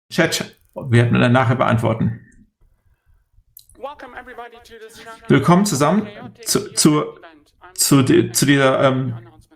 Chat werden wir dann nachher beantworten. Willkommen zusammen zu dieser.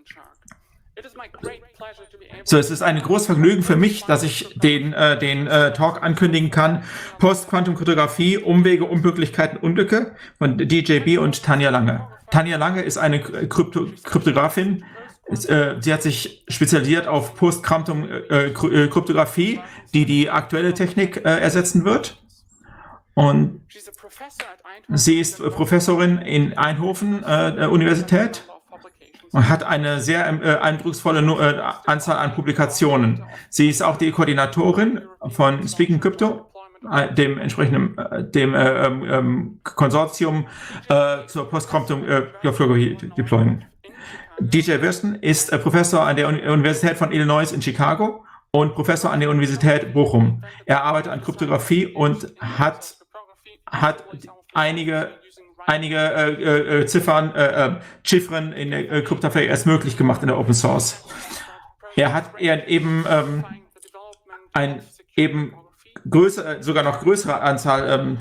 Es ist ein großes Vergnügen für mich, dass ich den Talk ankündigen kann. Post-Quantum-Kryptographie, Umwege, Unmöglichkeiten, Unglücke von DJB und Tanja Lange. Tanja Lange ist eine Kryptografin. Sie hat sich spezialisiert auf Post-Quantum-Kryptographie, die aktuelle Technik ersetzen wird. Und sie ist Professorin in Eindhoven Universität und hat eine sehr eindrucksvolle Anzahl an Publikationen. Sie ist auch die Koordinatorin von Speaking Crypto, dem entsprechenden Konsortium zur Post-Quantum-Kryptographie Deployment. DJ Wirsten ist Professor an der Universität von Illinois in Chicago und Professor an der Universität Bochum. Er arbeitet an Kryptographie und hat einige Chiffren in der Kryptographie erst möglich gemacht in der Open Source. Er hat sogar noch größere Anzahl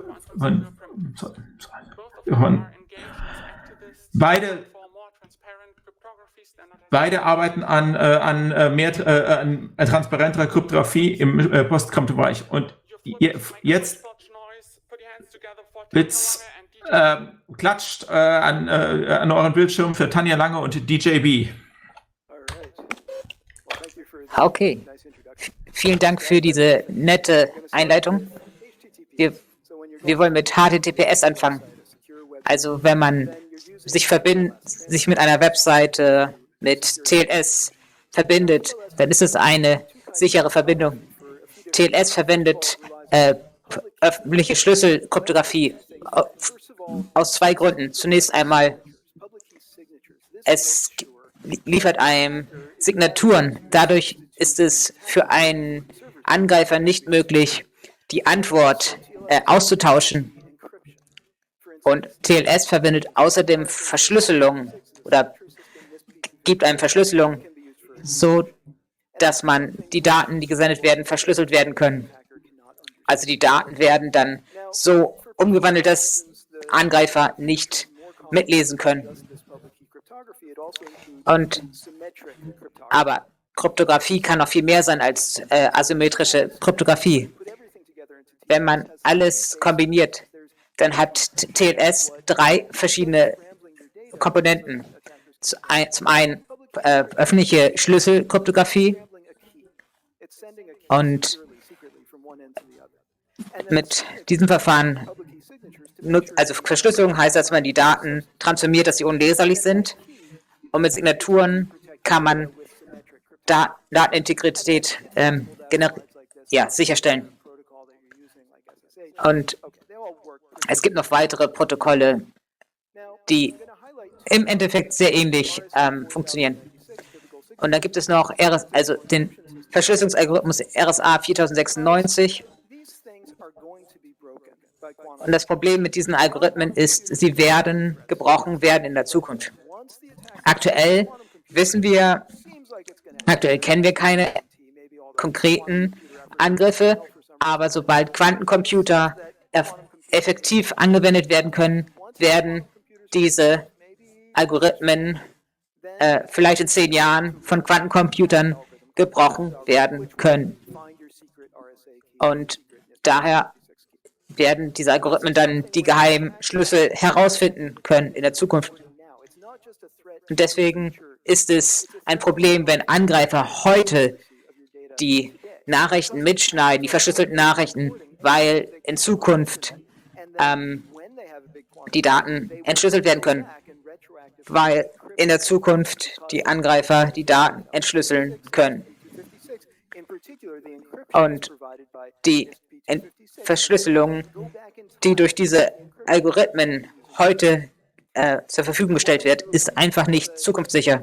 Beide arbeiten an mehr transparenterer Kryptographie im Post-Quantum-Bereich. Und jetzt klatscht an euren Bildschirm für Tanja Lange und DJB. Okay, vielen Dank für diese nette Einleitung. Wir wollen mit HTTPS anfangen. Also wenn man sich mit einer Webseite mit TLS verbindet, dann ist es eine sichere Verbindung. TLS verwendet öffentliche Schlüsselkryptographie aus zwei Gründen. Zunächst einmal, es liefert einem Signaturen. Dadurch ist es für einen Angreifer nicht möglich, die Antwort auszutauschen. Und TLS verwendet außerdem Verschlüsselung oder gibt einem Verschlüsselung, so dass man die Daten, die gesendet werden, verschlüsselt werden können. Also die Daten werden dann so umgewandelt, dass Angreifer nicht mitlesen können. Aber Kryptographie kann noch viel mehr sein als asymmetrische Kryptographie. Wenn man alles kombiniert, dann hat TLS drei verschiedene Komponenten. Zum einen öffentliche Schlüsselkryptographie und mit diesem Verfahren, also Verschlüsselung heißt, dass man die Daten transformiert, dass sie unleserlich sind, und mit Signaturen kann man Datenintegrität sicherstellen. Und es gibt noch weitere Protokolle, die im Endeffekt sehr ähnlich funktionieren. Und dann gibt es noch den Verschlüsselungsalgorithmus RSA 4096. Und das Problem mit diesen Algorithmen ist, sie werden gebrochen werden in der Zukunft. Aktuell kennen wir keine konkreten Angriffe, aber sobald Quantencomputer effektiv angewendet werden können, werden diese Algorithmen vielleicht in 10 Jahren von Quantencomputern gebrochen werden können. Und daher werden diese Algorithmen dann die geheimen Schlüssel herausfinden können in der Zukunft. Und deswegen ist es ein Problem, wenn Angreifer heute die Nachrichten mitschneiden, die verschlüsselten Nachrichten, weil in Zukunft die Daten entschlüsselt werden können, weil in der Zukunft die Angreifer die Daten entschlüsseln können. Und die Verschlüsselung, die durch diese Algorithmen heute zur Verfügung gestellt wird, ist einfach nicht zukunftssicher.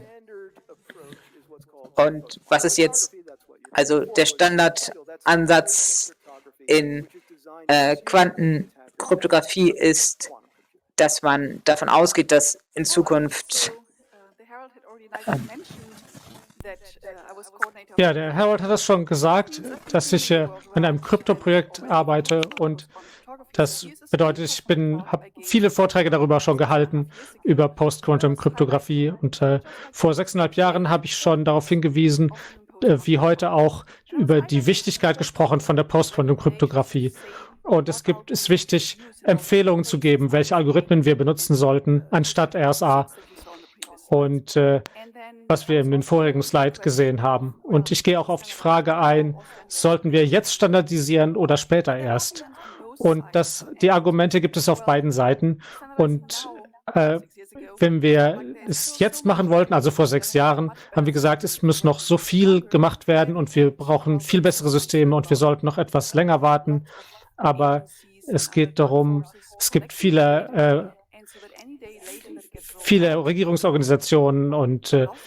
Und was ist jetzt, also der Standardansatz in Quantenkryptographie ist, dass man davon ausgeht, dass in Zukunft Ja, der Harold hat das schon gesagt, dass ich an einem Krypto-Projekt arbeite und das bedeutet, ich habe viele Vorträge darüber schon gehalten, über Post-Quantum-Kryptographie und vor 6,5 Jahren habe ich schon darauf hingewiesen, wie heute auch über die Wichtigkeit gesprochen von der Post-Quantum-Kryptographie. Und ist wichtig, Empfehlungen zu geben, welche Algorithmen wir benutzen sollten, anstatt RSA. Und was wir in den vorigen Slide gesehen haben. Und ich gehe auch auf die Frage ein, sollten wir jetzt standardisieren oder später erst? Und die Argumente gibt es auf beiden Seiten. Und wenn wir es jetzt machen wollten, also vor 6 Jahren, haben wir gesagt, es muss noch so viel gemacht werden und wir brauchen viel bessere Systeme und wir sollten noch etwas länger warten. Aber es geht darum, es gibt viele Regierungsorganisationen und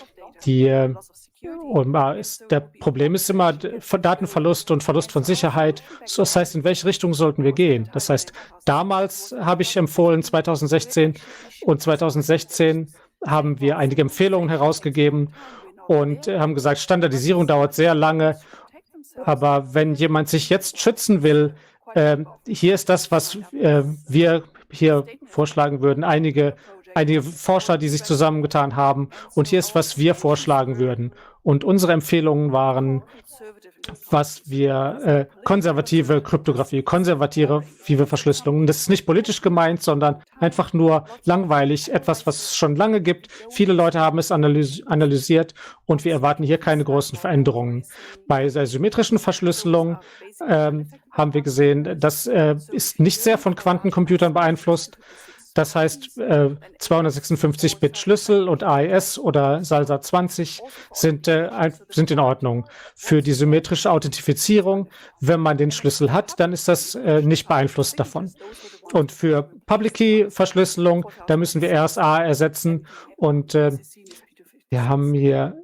der Problem ist immer Datenverlust und Verlust von Sicherheit. Das heißt, in welche Richtung sollten wir gehen? Das heißt, damals habe ich empfohlen, 2016 und 2016 haben wir einige Empfehlungen herausgegeben und haben gesagt, Standardisierung dauert sehr lange. Aber wenn jemand sich jetzt schützen will, hier ist das, was wir hier vorschlagen würden. Einige Forscher, die sich zusammengetan haben. Und hier ist, was wir vorschlagen würden. Und unsere Empfehlungen waren, was wir konservative Kryptographie, konservative Verschlüsselung. Das ist nicht politisch gemeint, sondern einfach nur langweilig. Etwas, was es schon lange gibt. Viele Leute haben es analysiert und wir erwarten hier keine großen Veränderungen. Bei der symmetrischen Verschlüsselung haben wir gesehen, das ist nicht sehr von Quantencomputern beeinflusst. Das heißt, 256-Bit-Schlüssel und AES oder SALSA 20 sind in Ordnung. Für die symmetrische Authentifizierung, wenn man den Schlüssel hat, dann ist das nicht beeinflusst davon. Und für Public-Key-Verschlüsselung, da müssen wir RSA ersetzen. Und wir haben hier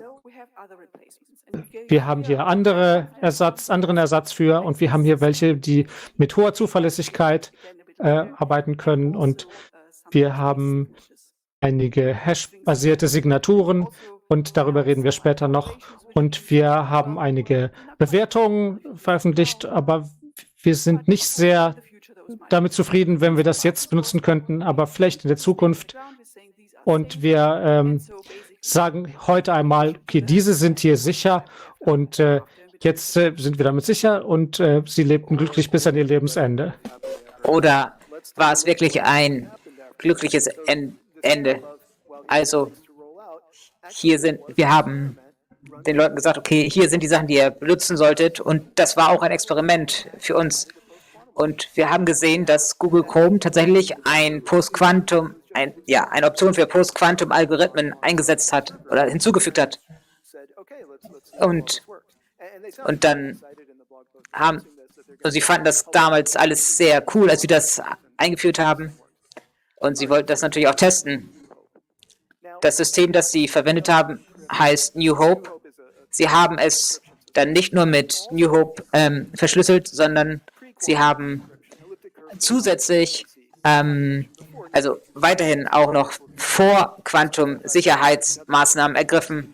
anderen Ersatz für. Und wir haben hier welche, die mit hoher Zuverlässigkeit arbeiten können und wir haben einige Hash-basierte Signaturen und darüber reden wir später noch und wir haben einige Bewertungen veröffentlicht, aber wir sind nicht sehr damit zufrieden, wenn wir das jetzt benutzen könnten, aber vielleicht in der Zukunft und wir sagen heute einmal, okay, diese sind hier sicher und jetzt sind wir damit sicher und sie lebten glücklich bis an ihr Lebensende. Oder war es wirklich ein glückliches Ende? Also wir haben den Leuten gesagt, okay, hier sind die Sachen, die ihr benutzen solltet. Und das war auch ein Experiment für uns. Und wir haben gesehen, dass Google Chrome tatsächlich eine Option für Post-Quantum-Algorithmen eingesetzt hat oder hinzugefügt hat. Und dann sie fanden das damals alles sehr cool, als sie das eingeführt haben. Und sie wollten das natürlich auch testen. Das System, das sie verwendet haben, heißt New Hope. Sie haben es dann nicht nur mit New Hope verschlüsselt, sondern sie haben zusätzlich, weiterhin auch noch Vor-Quantum-Sicherheitsmaßnahmen ergriffen,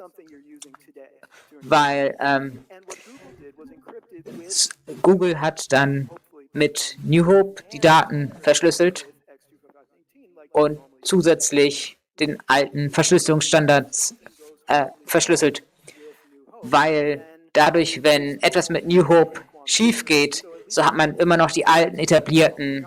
weil Google hat dann mit New Hope die Daten verschlüsselt und zusätzlich den alten Verschlüsselungsstandards verschlüsselt, weil dadurch, wenn etwas mit New Hope schief geht, so hat man immer noch die alten etablierten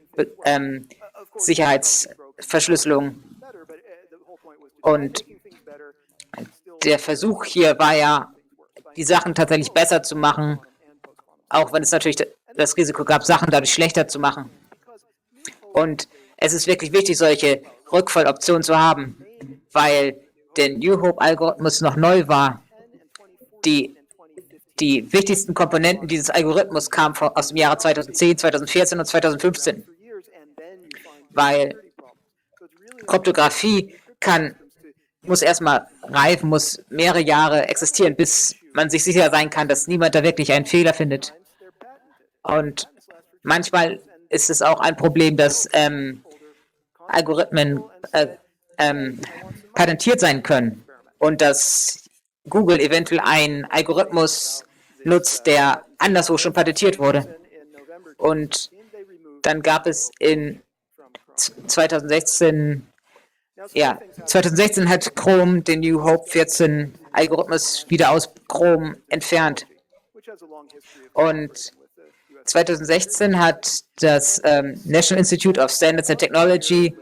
Sicherheitsverschlüsselungen. Und der Versuch hier war ja, die Sachen tatsächlich besser zu machen, auch wenn es natürlich das Risiko gab, Sachen dadurch schlechter zu machen. Und es ist wirklich wichtig, solche Rückfalloptionen zu haben, weil der New Hope-Algorithmus noch neu war. Die wichtigsten Komponenten dieses Algorithmus kamen aus dem Jahre 2010, 2014 und 2015. Weil Kryptographie muss erstmal reifen, muss mehrere Jahre existieren, bis man sich sicher sein kann, dass niemand da wirklich einen Fehler findet. Und manchmal ist es auch ein Problem, dass Algorithmen patentiert sein können und dass Google eventuell einen Algorithmus nutzt, der anderswo schon patentiert wurde. Und dann gab es in 2016 hat Chrome den New Hope 14 Algorithmus wieder aus Chrome entfernt. Und 2016 hat das National Institute of Standards and Technology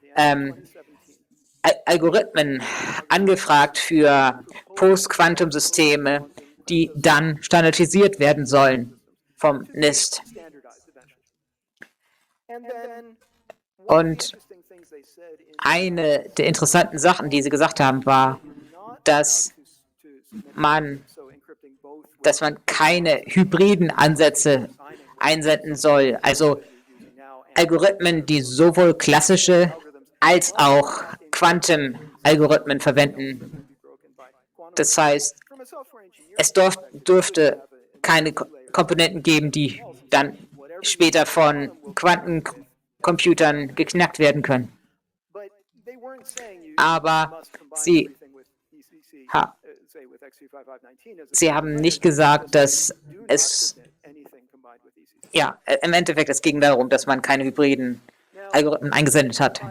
Algorithmen angefragt für Post-Quantum-Systeme, die dann standardisiert werden sollen vom NIST. Und eine der interessanten Sachen, die sie gesagt haben, war, dass man keine hybriden Ansätze einsenden soll. Also Algorithmen, die sowohl klassische als auch Quantum-Algorithmen verwenden. Das heißt, es dürfte keine Komponenten geben, die dann später von Quantencomputern geknackt werden können. Aber sie haben nicht gesagt, dass im Endeffekt, es ging darum, dass man keine hybriden Algorithmen eingesendet hat.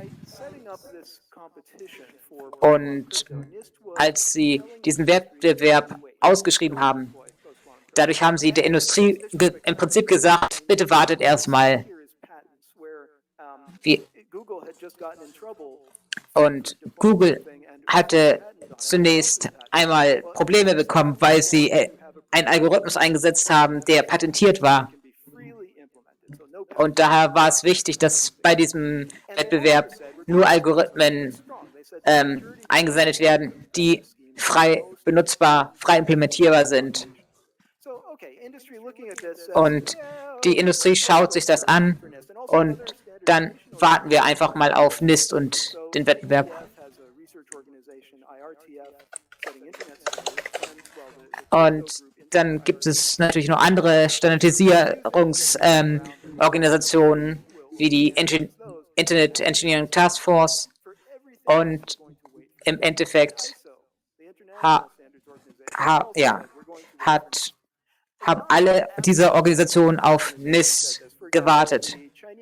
Und als sie diesen Wettbewerb ausgeschrieben haben, dadurch haben sie der Industrie im Prinzip gesagt, bitte wartet erstmal. Und Google hatte zunächst einmal Probleme bekommen, weil sie einen Algorithmus eingesetzt haben, der patentiert war. Und daher war es wichtig, dass bei diesem Wettbewerb nur Algorithmen eingesendet werden, die frei benutzbar, frei implementierbar sind. Und die Industrie schaut sich das an und dann warten wir einfach mal auf NIST und den Wettbewerb. Und dann gibt es natürlich noch andere Standardisierungsorganisationen wie die Internet Engineering Task Force. Und im Endeffekt haben alle diese Organisationen auf NIST gewartet.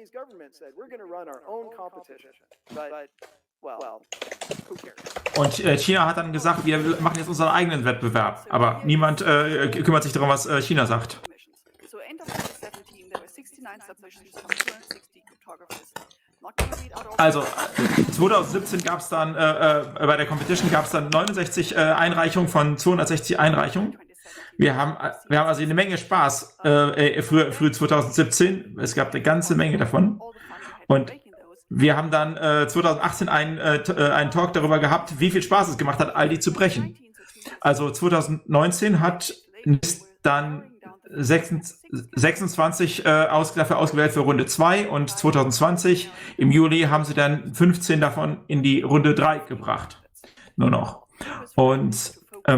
Und China hat dann gesagt, wir machen jetzt unseren eigenen Wettbewerb. Aber niemand kümmert sich darum, was China sagt. Also 2017 gab es dann bei der Competition 69 Einreichungen von 260 Einreichungen. Wir haben also eine Menge Spaß früh 2017. Es gab eine ganze Menge davon. Und wir haben dann 2018 einen Talk darüber gehabt, wie viel Spaß es gemacht hat, all die zu brechen. Also 2019 hat NIST dann 26 dafür ausgewählt für Runde 2 und 2020 im Juli haben sie dann 15 davon in die Runde 3 gebracht. Nur noch. Und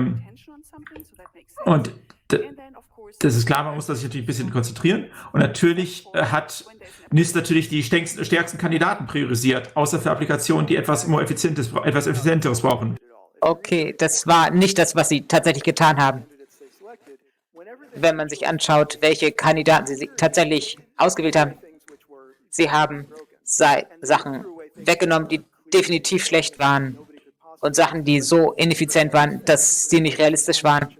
das ist klar, man muss sich natürlich ein bisschen konzentrieren. Und natürlich hat NIST natürlich die stärksten Kandidaten priorisiert, außer für Applikationen, die etwas Effizienteres brauchen. Okay, das war nicht das, was sie tatsächlich getan haben. Wenn man sich anschaut, welche Kandidaten sie tatsächlich ausgewählt haben, sie haben Sachen weggenommen, die definitiv schlecht waren und Sachen, die so ineffizient waren, dass sie nicht realistisch waren.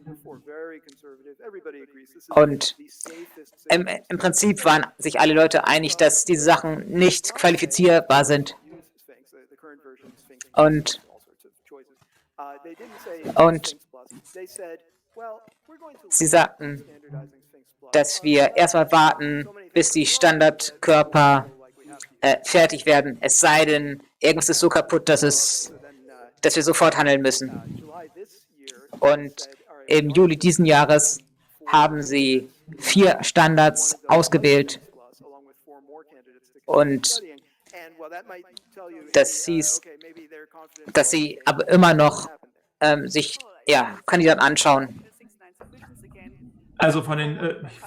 Und im Prinzip waren sich alle Leute einig, dass diese Sachen nicht qualifizierbar sind. Und sie sagten, dass wir erstmal warten, bis die Standardkörper fertig werden. Es sei denn, irgendwas ist so kaputt, dass wir sofort handeln müssen. Und im Juli diesen Jahres haben sie 4 Standards ausgewählt. Und das hieß, dass sie aber immer noch sich Kandidaten anschauen. Also von den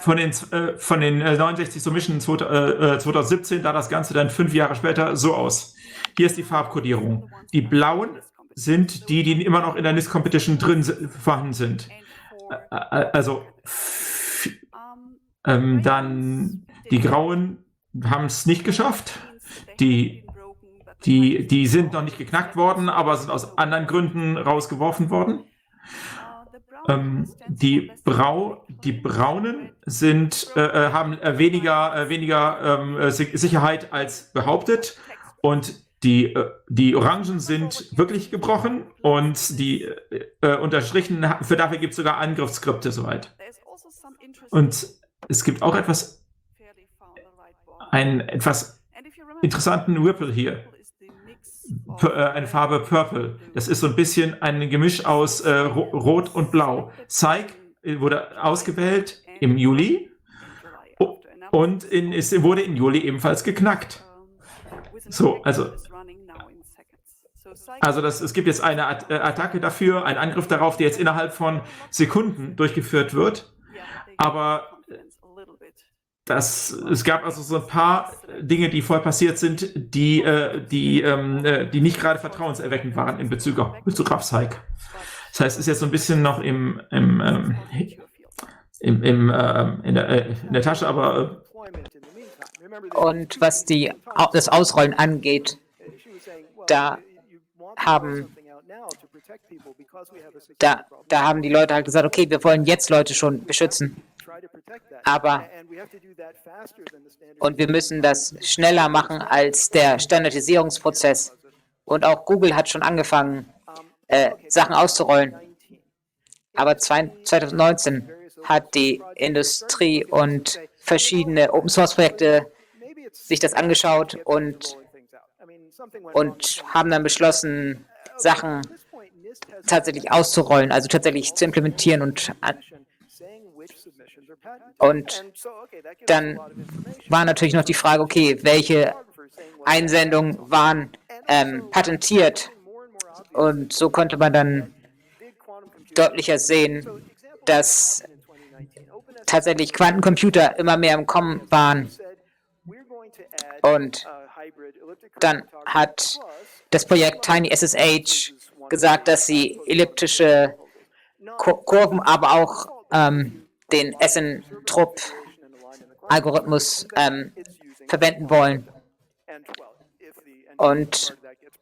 69 Submissions 2017 sah das Ganze dann 5 Jahre später so aus. Hier ist die Farbkodierung. Die blauen sind die immer noch in der NIST-Competition vorhanden sind. Also dann die Grauen haben es nicht geschafft. Die sind noch nicht geknackt worden, aber sind aus anderen Gründen rausgeworfen worden. Die Braunen haben weniger Sicherheit als behauptet, und die Orangen sind wirklich gebrochen, und die unterstrichen, dafür gibt es sogar Angriffsskripte soweit. Und es gibt auch einen etwas interessanten Ripple hier. Eine Farbe Purple. Das ist so ein bisschen ein Gemisch aus Rot und Blau. Zeig wurde ausgewählt im Juli und es wurde im Juli ebenfalls geknackt. So, also es gibt jetzt eine Attacke dafür, einen Angriff darauf, der jetzt innerhalb von Sekunden durchgeführt wird. Aber es gab also so ein paar Dinge, die vorher passiert sind, die nicht gerade vertrauenserweckend waren in Bezug auf Zeig. Das heißt, es ist jetzt so ein bisschen noch in der Tasche, aber Und was das Ausrollen angeht, da haben die Leute halt gesagt, okay, wir wollen jetzt Leute schon beschützen. Und wir müssen das schneller machen als der Standardisierungsprozess. Und auch Google hat schon angefangen, Sachen auszurollen. Aber 2019 hat die Industrie und verschiedene Open-Source-Projekte sich das angeschaut und haben dann beschlossen, Sachen tatsächlich auszurollen, also tatsächlich zu implementieren. Und dann war natürlich noch die Frage, okay, welche Einsendungen waren patentiert? Und so konnte man dann deutlicher sehen, dass tatsächlich Quantencomputer immer mehr im Kommen waren. Und dann hat das Projekt TinySSH gesagt, dass sie elliptische Kurven, aber auch den Essentrop-Algorithmus verwenden wollen. Und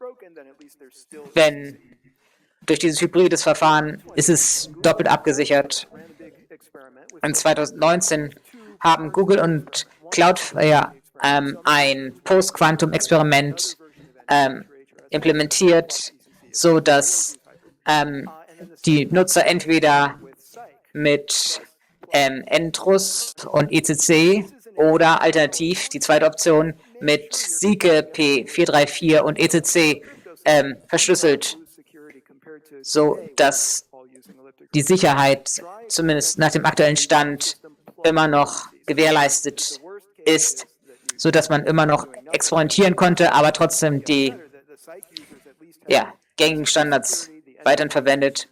wenn durch dieses hybrides Verfahren ist es doppelt abgesichert. In 2019 haben Google und Cloudflare ein Post-Quantum-Experiment implementiert, so dass die Nutzer entweder mit Entrus und ECC oder alternativ die zweite Option mit Sieke P434 und ECC verschlüsselt, so dass die Sicherheit zumindest nach dem aktuellen Stand immer noch gewährleistet ist, so dass man immer noch experimentieren konnte, aber trotzdem die gängigen Standards weiterhin verwendet.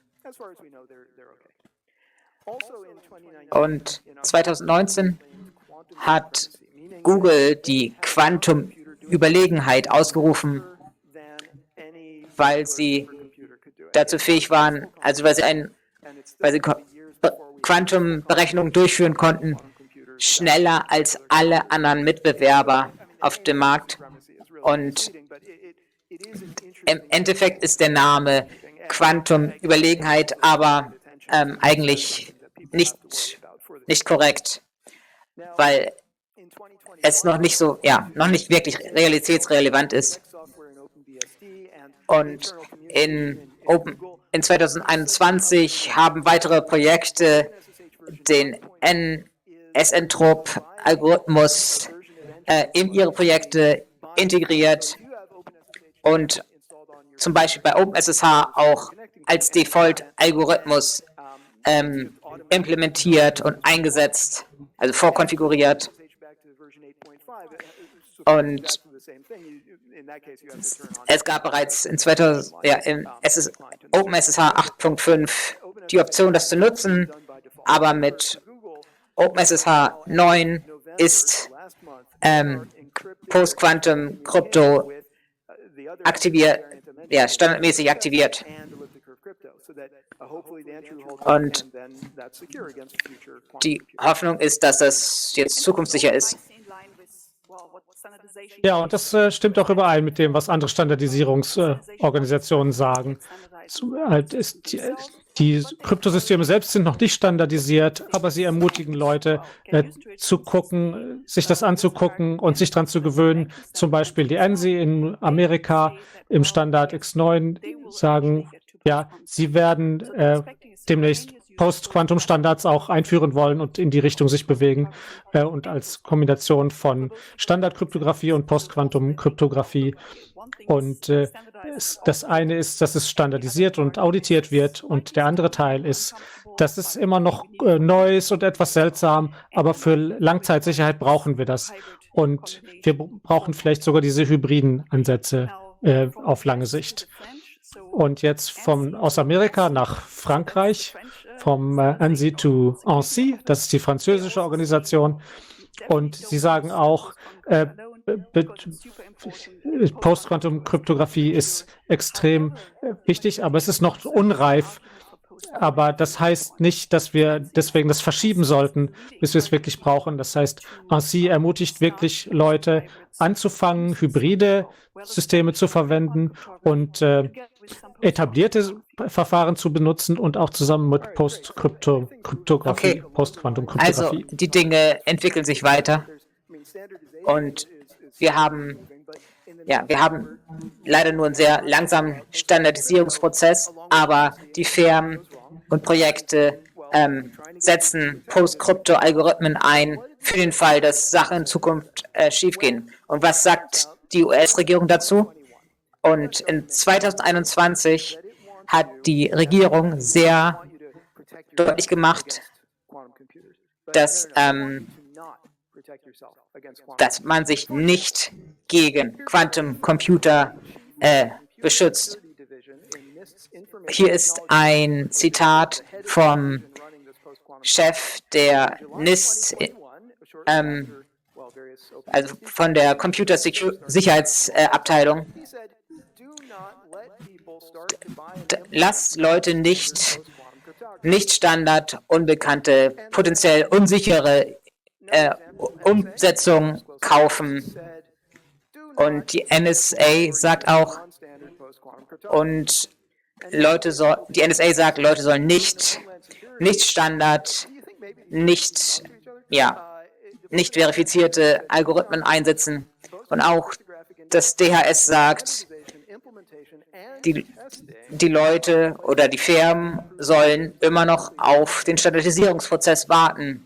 Und 2019 hat Google die Quantum-Überlegenheit ausgerufen, weil sie dazu fähig waren, also weil sie Quantum-Berechnungen durchführen konnten, schneller als alle anderen Mitbewerber auf dem Markt. Und im Endeffekt ist der Name Quantum-Überlegenheit aber eigentlich nicht korrekt, weil es noch nicht wirklich realitätsrelevant ist. Und in 2021 haben weitere Projekte den Essentrop-Algorithmus in ihre Projekte integriert und zum Beispiel bei OpenSSH auch als Default-Algorithmus implementiert und eingesetzt, also vorkonfiguriert. Und es gab bereits in OpenSSH 8.5 die Option, das zu nutzen, aber mit OpenSSH 9 ist Post-Quantum Crypto ja, standardmäßig aktiviert. Und die Hoffnung ist, dass das jetzt zukunftssicher ist. Ja, und das stimmt auch überein mit dem, was andere Standardisierungsorganisationen sagen. Die Kryptosysteme selbst sind noch nicht standardisiert, aber sie ermutigen Leute zu gucken, sich das anzugucken und sich daran zu gewöhnen. Zum Beispiel die ANSI in Amerika im Standard X9 sagen, ja, sie werden demnächst Post-Quantum-Standards auch einführen wollen und in die Richtung sich bewegen und als Kombination von Standardkryptographie und Post-Quantum-Kryptographie. Und das eine ist, dass es standardisiert und auditiert wird und der andere Teil ist, dass es immer noch neu ist und etwas seltsam, aber für Langzeitsicherheit brauchen wir das. Und wir brauchen vielleicht sogar diese hybriden Ansätze auf lange Sicht. Und jetzt aus Amerika nach Frankreich, vom ANSI to ANSI, das ist die französische Organisation. Und sie sagen auch, Post-Quantum-Kryptographie ist extrem wichtig, aber es ist noch unreif. Aber das heißt nicht, dass wir deswegen das verschieben sollten, bis wir es wirklich brauchen. Das heißt, ANSI ermutigt wirklich Leute anzufangen, hybride Systeme zu verwenden und etablierte Verfahren zu benutzen und auch zusammen mit Post-Kryptographie, Post-Quantum-Kryptographie. Also die Dinge entwickeln sich weiter und wir haben leider nur einen sehr langsamen Standardisierungsprozess, aber die Firmen und Projekte setzen Post-Krypto-Algorithmen ein für den Fall, dass Sachen in Zukunft schiefgehen. Und was sagt die US-Regierung dazu? Und in 2021 hat die Regierung sehr deutlich gemacht, dass man sich nicht gegen Quantencomputer beschützt. Hier ist ein Zitat vom Chef der NIST, also von der Computersicherheitsabteilung. Lasst Leute nicht Standard, unbekannte, potenziell unsichere Umsetzungen kaufen. Und die NSA sagt auch, die NSA sagt, Leute sollen nicht Standard, nicht verifizierte Algorithmen einsetzen. Und auch das DHS sagt, die Leute oder die Firmen sollen immer noch auf den Standardisierungsprozess warten.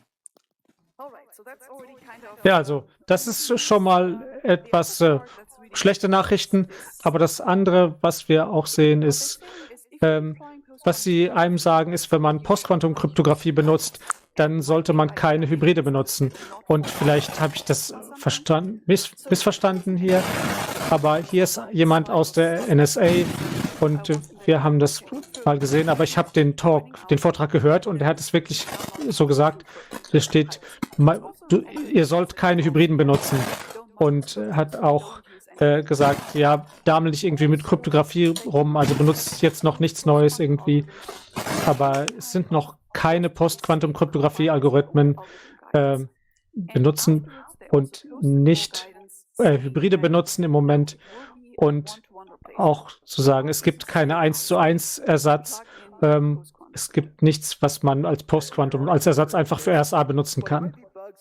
Ja, also das ist schon mal etwas schlechte Nachrichten, aber das andere, was wir auch sehen, ist, was sie einem sagen, ist, wenn man Post-Quantum-Kryptographie benutzt, dann sollte man keine Hybride benutzen. Und vielleicht habe ich das missverstanden hier, aber hier ist jemand aus der NSA und wir haben das mal gesehen, aber ich habe den Vortrag gehört und er hat es wirklich so gesagt. Hier steht, ihr sollt keine Hybriden benutzen und hat auch gesagt, ja, dammel nicht irgendwie mit Kryptographie rum, also benutzt jetzt noch nichts Neues irgendwie, aber es sind noch keine Post-Quantum-Kryptographie-Algorithmen benutzen und nicht Hybride benutzen im Moment und auch zu sagen, es gibt keine 1:1 Ersatz, es gibt nichts, was man als Post-Quantum, als Ersatz einfach für RSA benutzen kann.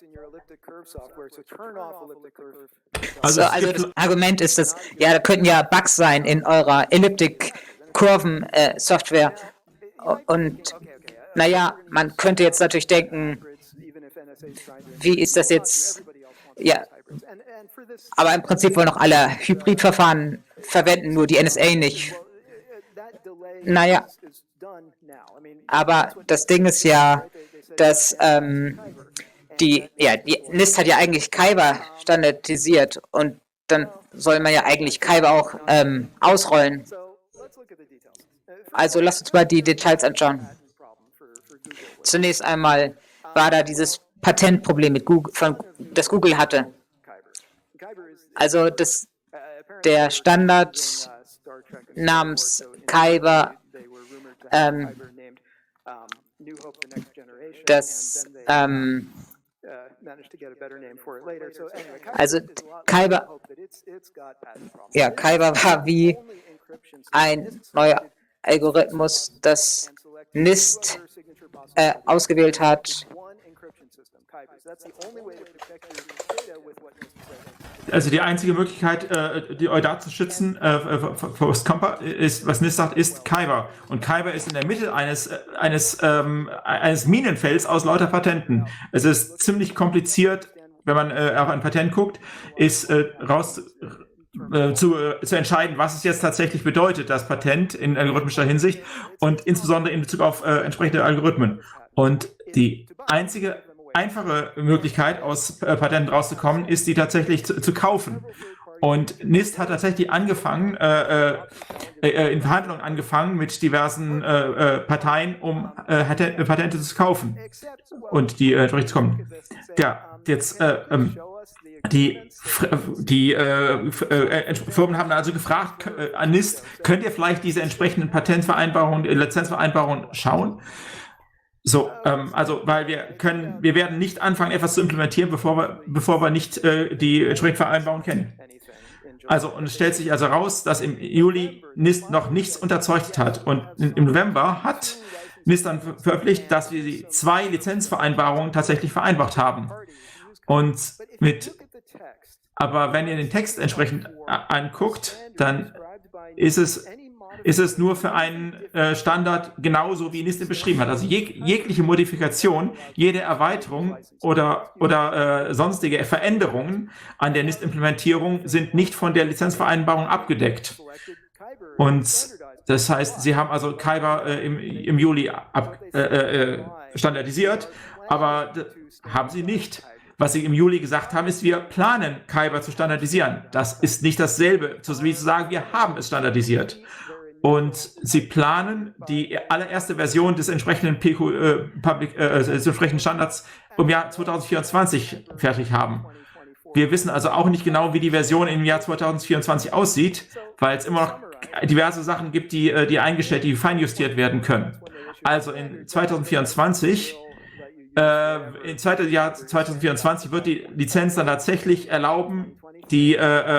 Also das Argument ist, dass da könnten ja Bugs sein in eurer Elliptic-Kurven-Software. Und naja, man könnte jetzt natürlich denken, wie ist das jetzt? Ja, aber im Prinzip wollen noch alle Hybridverfahren verwenden, nur die NSA nicht. Naja, aber das Ding ist ja, dass die NIST hat ja eigentlich Kyber standardisiert und dann soll man ja eigentlich Kyber auch ausrollen. Also lasst uns mal die Details anschauen. Zunächst einmal war da dieses Patentproblem mit Google, das Google hatte. Also der Standard namens Kyber, das also Kyber, ja, Kyber war wie ein neuer Algorithmus, das NIST ausgewählt hat. Also die einzige Möglichkeit, die Daten zu schützen vor Scamper ist, was NIST sagt, ist Kyber. Und Kyber ist in der Mitte eines Minenfelds aus lauter Patenten. Es ist ziemlich kompliziert, wenn man auf ein Patent guckt, ist zu entscheiden, was es jetzt tatsächlich bedeutet, das Patent in algorithmischer Hinsicht und insbesondere in Bezug auf entsprechende Algorithmen. Und die einzige einfache Möglichkeit, aus Patenten rauszukommen, ist, die tatsächlich zu kaufen. Und NIST hat tatsächlich angefangen, in Verhandlungen angefangen mit diversen Parteien, um Patente zu kaufen und die entsprechend zu kommen. Ja, jetzt die Firmen haben also gefragt an NIST, könnt ihr vielleicht diese entsprechenden Patentvereinbarungen, Lizenzvereinbarungen schauen? So, also, weil wir werden nicht anfangen, etwas zu implementieren, bevor wir nicht die entsprechende Vereinbarung kennen. Also, und es stellt sich also raus, dass im Juli NIST noch nichts unterzeichnet hat. Und im November hat NIST dann veröffentlicht, dass wir die 2 Lizenzvereinbarungen tatsächlich vereinbart haben. Aber wenn ihr den Text entsprechend anguckt, dann ist es nur für einen Standard genauso, wie NIST beschrieben hat. Also jegliche Modifikation, jede Erweiterung oder sonstige Veränderungen an der NIST-Implementierung sind nicht von der Lizenzvereinbarung abgedeckt. Und das heißt, sie haben also Kyber im Juli standardisiert, aber haben sie nicht. Was sie im Juli gesagt haben, ist, wir planen, Kyber zu standardisieren. Das ist nicht dasselbe, wie zu sagen, wir haben es standardisiert. Und sie planen, die allererste Version des entsprechenden des entsprechenden Standards im Jahr 2024 fertig haben. Wir wissen also auch nicht genau, wie die Version im Jahr 2024 aussieht, weil es immer noch diverse Sachen gibt, die feinjustiert werden können. Also in 2024 im zweiten Jahr 2024 wird die Lizenz dann tatsächlich erlauben, die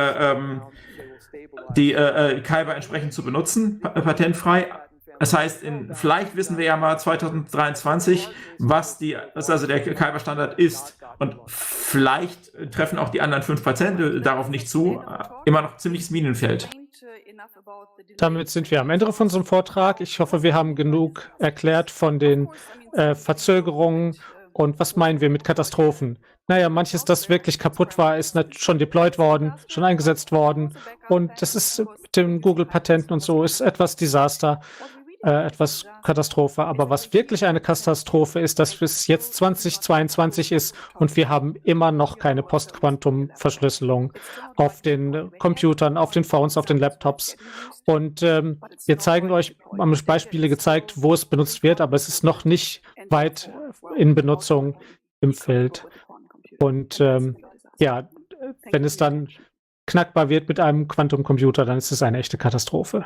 Kyber entsprechend zu benutzen, patentfrei. Das heißt, vielleicht wissen wir ja mal 2023, was also der Kyber-Standard ist. Und vielleicht treffen auch die anderen 5 Patente darauf nicht zu. Immer noch ziemliches Minenfeld. Damit sind wir am Ende von unserem Vortrag. Ich hoffe, wir haben genug erklärt von den Verzögerungen und was meinen wir mit Katastrophen. Naja, manches, das wirklich kaputt war, ist schon deployed worden, schon eingesetzt worden und das ist mit den Google-Patenten und so, ist etwas Desaster, etwas Katastrophe. Aber was wirklich eine Katastrophe ist, dass es jetzt 2022 ist und wir haben immer noch keine Post-Quantum-Verschlüsselung auf den Computern, auf den Phones, auf den Laptops. Und wir zeigen euch, haben Beispiele gezeigt, wo es benutzt wird, aber es ist noch nicht weit in Benutzung im Feld. Und ja, wenn es dann knackbar wird mit einem Quantumcomputer, dann ist es eine echte Katastrophe.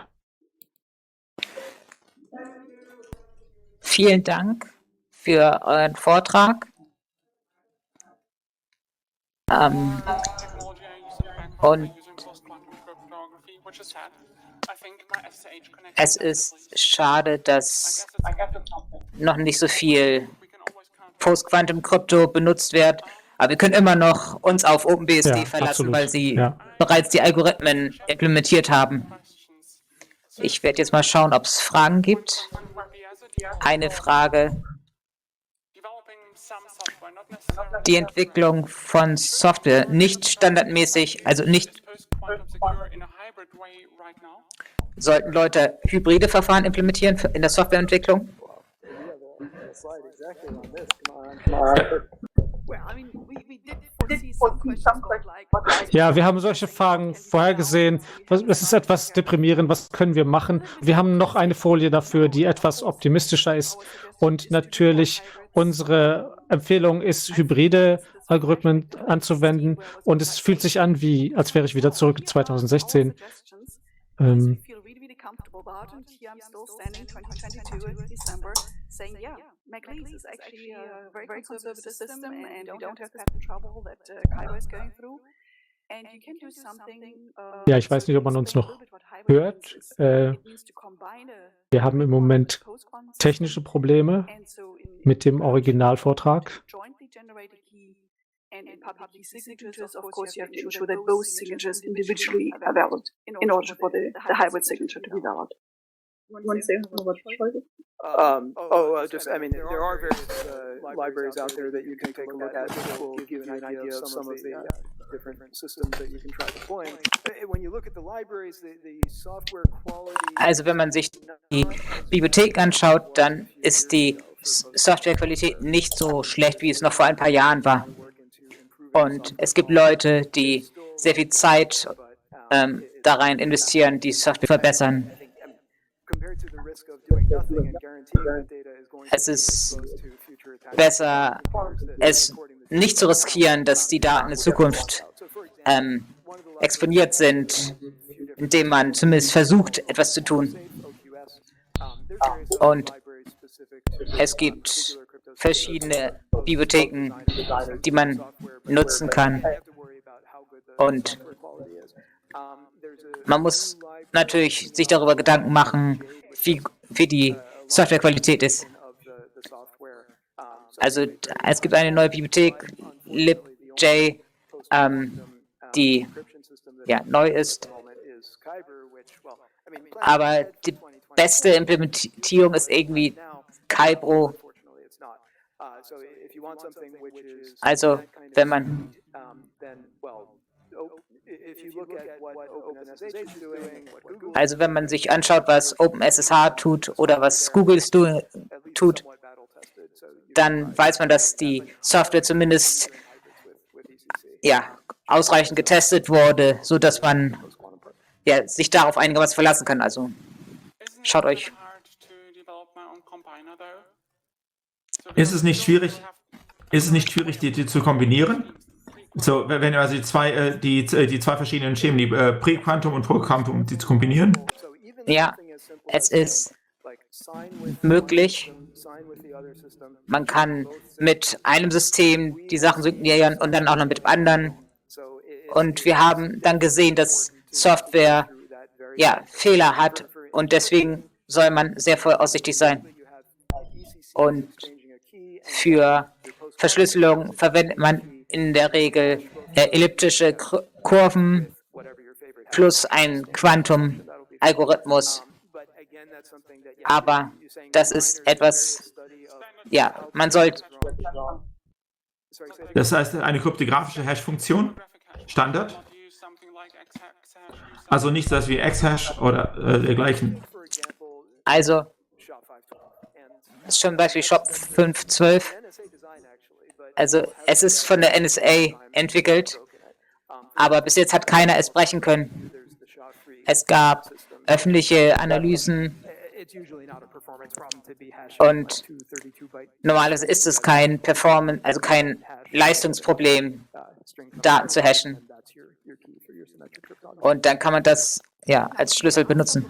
Vielen Dank für euren Vortrag. Und es ist schade, dass noch nicht so viel Post-Quantum-Krypto benutzt wird. Aber wir können immer noch uns auf OpenBSD verlassen, absolut. weil sie bereits die Algorithmen implementiert haben. Ich werde jetzt mal schauen, ob es Fragen gibt. Eine Frage. Die Entwicklung von Software nicht standardmäßig, also nicht. Sollten Leute hybride Verfahren implementieren in der Softwareentwicklung? Ja, wir haben solche Fragen vorhergesehen. Es ist etwas deprimierend. Was können wir machen? Wir haben noch eine Folie dafür, die etwas optimistischer ist. Und natürlich, unsere Empfehlung ist, hybride Algorithmen anzuwenden. Und es fühlt sich an, als wäre ich wieder zurück in 2016. comfortable about. And here I'm still standing 2022 December saying, yeah, MacLeese is actually a very conservative system and we don't have the patent trouble that Kyber is going through. And you can do something, Ja, ich weiß nicht, ob man uns noch hört. Wir haben im Moment technische Probleme mit dem Originalvortrag. And in public key signatures, of course, you have to ensure that both signatures individually are valid in order for the hybrid signature to be valid. You want to say about I mean, there are various libraries out there that you can take a look at that will give you an idea of some of the different systems that you can try deploying. When you look at the libraries, the software quality... Also wenn man sich die Bibliothek anschaut, dann ist die Softwarequalität nicht so schlecht, wie es noch vor ein paar Jahren war. Und es gibt Leute, die sehr viel Zeit da rein investieren, die Software verbessern. Es ist besser, es nicht zu riskieren, dass die Daten in Zukunft exponiert sind, indem man zumindest versucht, etwas zu tun. Und es gibt verschiedene Bibliotheken, die man nutzen kann. Und man muss natürlich sich darüber Gedanken machen, wie die Softwarequalität ist. Also es gibt eine neue Bibliothek, libj, die ja neu ist. Aber die beste Implementierung ist irgendwie Kybro. Also wenn man sich anschaut, was OpenSSH tut oder was Google tut, dann weiß man, dass die Software zumindest ja, ausreichend getestet wurde, sodass man ja, sich darauf einigermaßen verlassen kann. Also schaut euch. Ist es nicht schwierig, die zu kombinieren? So, wenn also die zwei verschiedenen Schemen, die Präquantum und Postquantum, die zu kombinieren? Ja, es ist möglich. Man kann mit einem System die Sachen synchronisieren und dann auch noch mit dem anderen. Und wir haben dann gesehen, dass Software ja, Fehler hat und deswegen soll man sehr vorsichtig sein. Und für Verschlüsselung verwendet man in der Regel elliptische Kurven plus ein Quantum-Algorithmus. Aber das ist etwas, ja, man sollte... Das heißt, eine kryptografische Hash-Funktion, Standard? Also nicht das wie X-Hash oder dergleichen. Also, das ist zum Beispiel SHOP 512. Also, es ist von der NSA entwickelt, aber bis jetzt hat keiner es brechen können. Es gab öffentliche Analysen und normalerweise ist es kein Performance, also kein Leistungsproblem, Daten zu hashen. Und dann kann man das ja als Schlüssel benutzen.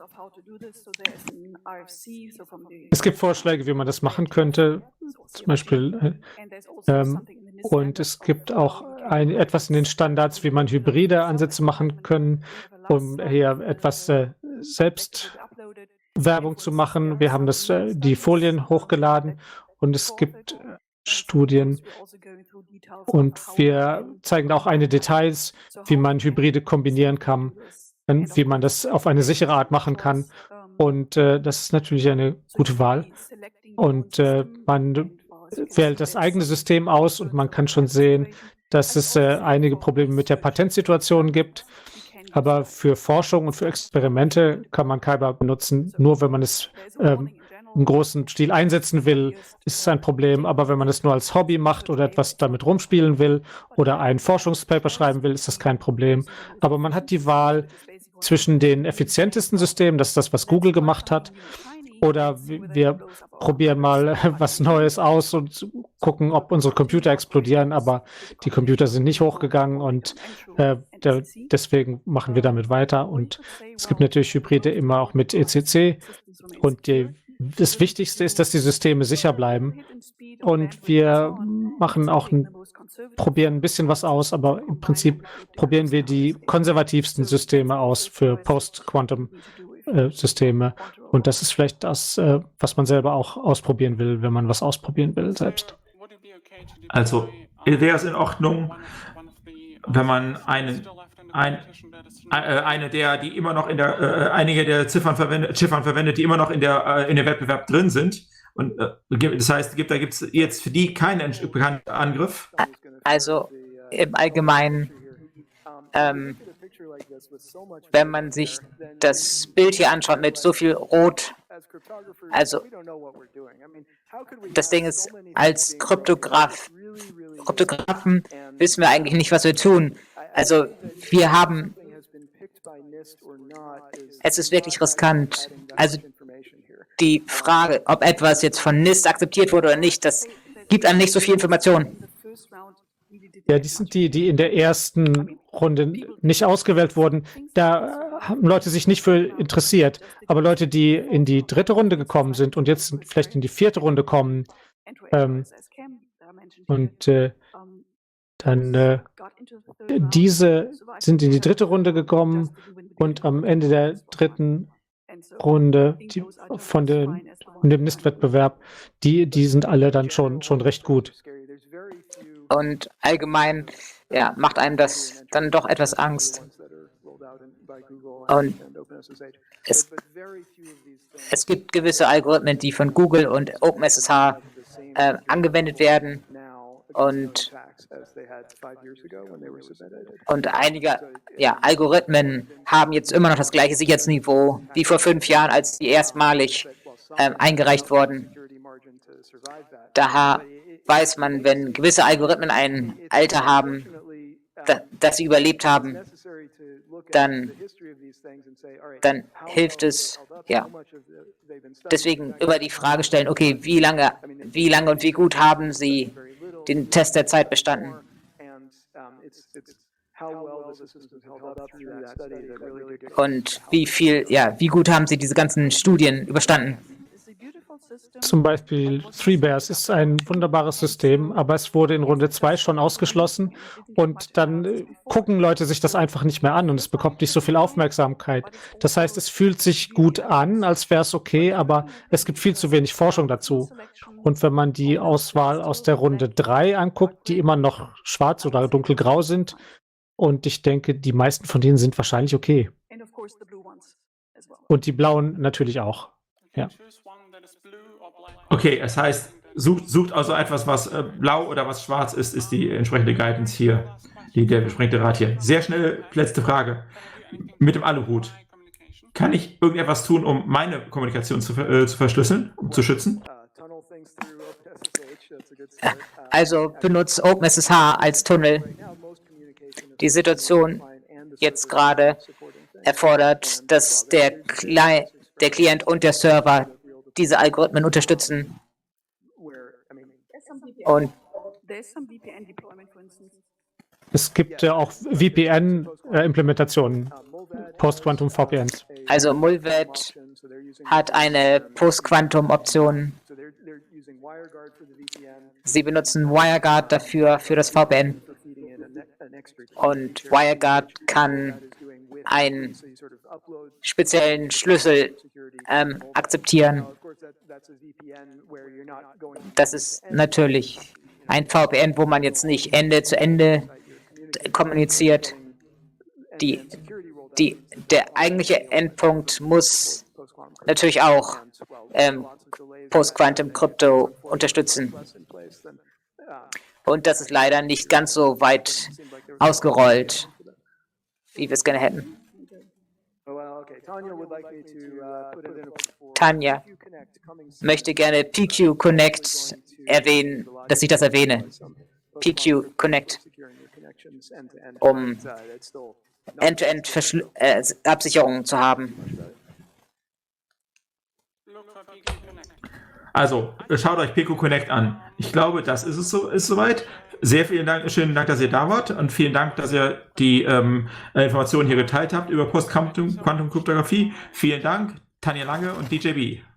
Es gibt Vorschläge, wie man das machen könnte, zum Beispiel, und es gibt auch etwas in den Standards, wie man hybride Ansätze machen können, um hier etwas Selbstwerbung zu machen. Wir haben die Folien hochgeladen und es gibt Studien und wir zeigen auch einige Details, wie man Hybride kombinieren kann, wie man das auf eine sichere Art machen kann. Und das ist natürlich eine gute Wahl. Und man wählt das eigene System aus und man kann schon sehen, dass es einige Probleme mit der Patentsituation gibt. Aber für Forschung und für Experimente kann man Kyber benutzen. Nur wenn man es im großen Stil einsetzen will, ist es ein Problem. Aber wenn man es nur als Hobby macht oder etwas damit rumspielen will oder ein Forschungspaper schreiben will, ist das kein Problem. Aber man hat die Wahl zwischen den effizientesten Systemen, das ist das, was Google gemacht hat, oder wir probieren mal was Neues aus und gucken, ob unsere Computer explodieren, aber die Computer sind nicht hochgegangen und deswegen machen wir damit weiter. Und es gibt natürlich Hybride immer auch mit ECC und das Wichtigste ist, dass die Systeme sicher bleiben. Und wir machen auch probieren ein bisschen was aus, aber im Prinzip probieren wir die konservativsten Systeme aus für Post-Quantum-Systeme. Und das ist vielleicht das, was man selber auch ausprobieren will, wenn man was ausprobieren will selbst. Also wäre es in Ordnung, wenn man einige der Ziffern verwendet, die immer noch in dem Wettbewerb drin sind. Und das heißt, da gibt es jetzt für die keinen bekannten Angriff. Also im Allgemeinen, wenn man sich das Bild hier anschaut mit so viel Rot, also das Ding ist, als Kryptografen wissen wir eigentlich nicht, was wir tun. Also es ist wirklich riskant. Also die Frage, ob etwas jetzt von NIST akzeptiert wurde oder nicht, das gibt einem nicht so viel Information. Ja, die sind die in der ersten Runde nicht ausgewählt wurden. Da haben Leute sich nicht für interessiert. Aber Leute, die in die dritte Runde gekommen sind und jetzt vielleicht in die vierte Runde kommen, diese sind in die dritte Runde gekommen und am Ende der dritten Runde von dem NIST-Wettbewerb, die sind alle dann schon recht gut. Und allgemein macht einem das dann doch etwas Angst. Und es gibt gewisse Algorithmen, die von Google und OpenSSH angewendet werden. Und einige Algorithmen haben jetzt immer noch das gleiche Sicherheitsniveau wie vor 5 Jahren, als die erstmalig eingereicht wurden. Daher weiß man, wenn gewisse Algorithmen ein Alter haben, das sie überlebt haben, dann hilft es, deswegen über die Frage stellen, okay, wie lange und wie gut haben sie den Test der Zeit bestanden? Und wie gut haben sie diese ganzen Studien überstanden? Zum Beispiel 3Bears ist ein wunderbares System, aber es wurde in Runde 2 schon ausgeschlossen und dann gucken Leute sich das einfach nicht mehr an und es bekommt nicht so viel Aufmerksamkeit. Das heißt, es fühlt sich gut an, als wäre es okay, aber es gibt viel zu wenig Forschung dazu. Und wenn man die Auswahl aus der Runde 3 anguckt, die immer noch schwarz oder dunkelgrau sind, und ich denke, die meisten von denen sind wahrscheinlich okay. Und die blauen natürlich auch. Ja. Okay, das heißt, sucht also etwas, was blau oder was schwarz ist die entsprechende Guidance hier, der entsprechende Rat hier. Sehr schnell, letzte Frage. Mit dem Aluhut. Kann ich irgendetwas tun, um meine Kommunikation zu verschlüsseln, um zu schützen? Also benutzt OpenSSH als Tunnel. Die Situation jetzt gerade erfordert, dass der Client und der Server diese Algorithmen unterstützen. Und es gibt ja auch VPN-Implementationen, Post-Quantum VPNs. Also Mulvet hat eine Post-Quantum-Option. Sie benutzen WireGuard dafür, für das VPN. Und WireGuard kann einen speziellen Schlüssel akzeptieren. Das ist natürlich ein VPN, wo man jetzt nicht Ende zu Ende kommuniziert. Der eigentliche Endpunkt muss natürlich auch Post-Quantum Crypto unterstützen. Und das ist leider nicht ganz so weit ausgerollt, wie wir es gerne hätten. Tanja möchte gerne PQ Connect erwähnen, dass ich das erwähne. PQ Connect, um End-to-End Absicherung zu haben. Also, schaut euch Pico Connect an. Ich glaube, das ist es ist soweit. Sehr vielen Dank, schönen Dank, dass ihr da wart und vielen Dank, dass ihr die Informationen hier geteilt habt über Post-Quantum-Kryptographie. Vielen Dank, Tanja Lange und DJB.